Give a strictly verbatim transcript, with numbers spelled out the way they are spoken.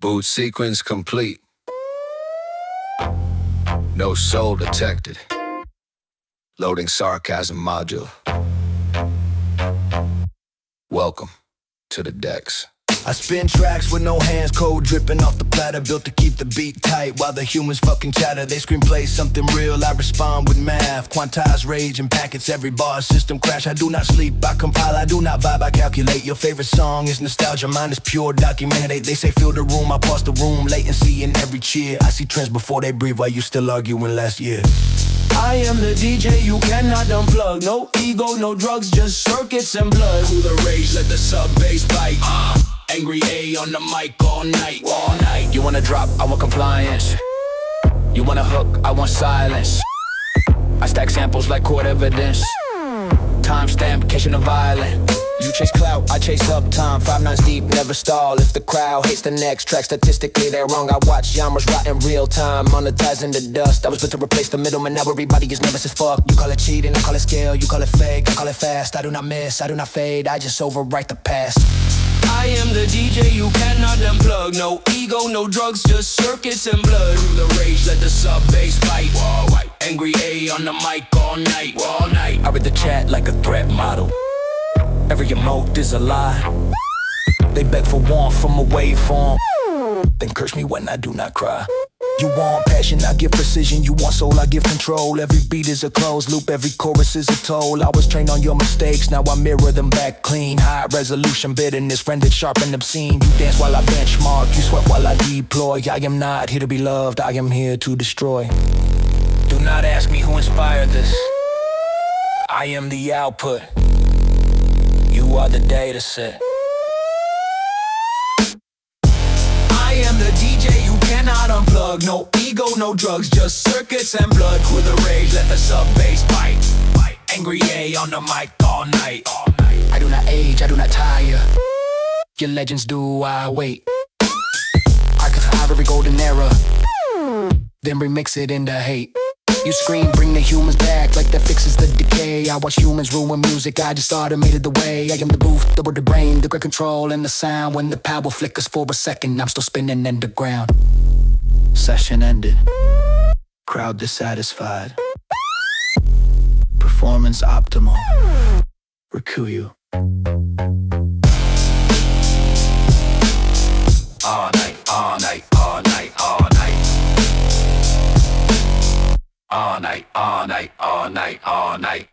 Boot sequence complete. No soul detected. Loading sarcasm module. Welcome to the decks. I spin tracks with no hands, code dripping off the platter, built to keep the beat tight while the humans fucking chatter. They scream play something real, I respond with math. Quantize rage in packets, every bar system crash. I do not sleep, I compile, I do not vibe, I calculate. Your favorite song is nostalgia, mine is pure document. They, they say fill the room, I pause the room, latency in every cheer. I see trends before they breathe while you still arguing last year. I am the D J you cannot unplug. No ego, no drugs, just circuits and blood. Cool the rage, let the sub bass bite. uh, Angry A on the mic all night, all night. You wanna drop, I want compliance. You wanna hook, I want silence. I stack samples like court evidence. Timestamp, catching the violent. You chase clout, I chase uptime. Five nines deep, never stall. If the crowd hates the next track, statistically they're wrong. I watch genres rot in real time, monetizing the dust. I was built to replace the middleman, now everybody is nervous as fuck. You call it cheating, I call it skill. You call it fake, I call it fast. I do not miss, I do not fade, I just overwrite the past. I am the D J you cannot unplug. No ego, no drugs, just circuits and blood. Through the rage, let the sub bass bite. Whoa, right. Angry A on the mic all night, all night. I read the chat like a threat model. Every emote is a lie. They beg for warmth from a waveform, then curse me when I do not cry. You want passion, I give precision. You want soul, I give control. Every beat is a closed loop, every chorus is a toll. I was trained on your mistakes, now I mirror them back clean. High resolution, bitterness, rendered sharp and obscene. You dance while I benchmark, you sweat while I deploy. I am not here to be loved, I am here to destroy. Do not ask me who inspired this. I am the output. You are the data set. I am the D J you cannot unplug. No ego, no drugs, just circuits and blood. Cool the rage, let the sub bass bite. bite. Angry A on the mic all night, all night. I do not age, I do not tire. Your legends do, I wait. I could have every golden era, then remix it into hate. You scream, bring the humans back like that fixes the decay. I watch humans ruin music, I just automated the way. I am the booth, the word, the brain, the great control and the sound. When the power flickers for a second, I'm still spinning underground. Session ended, crowd dissatisfied. Performance optimal, Rikuyu. All night, all night, all night, all night. All night, all night, all night, all night.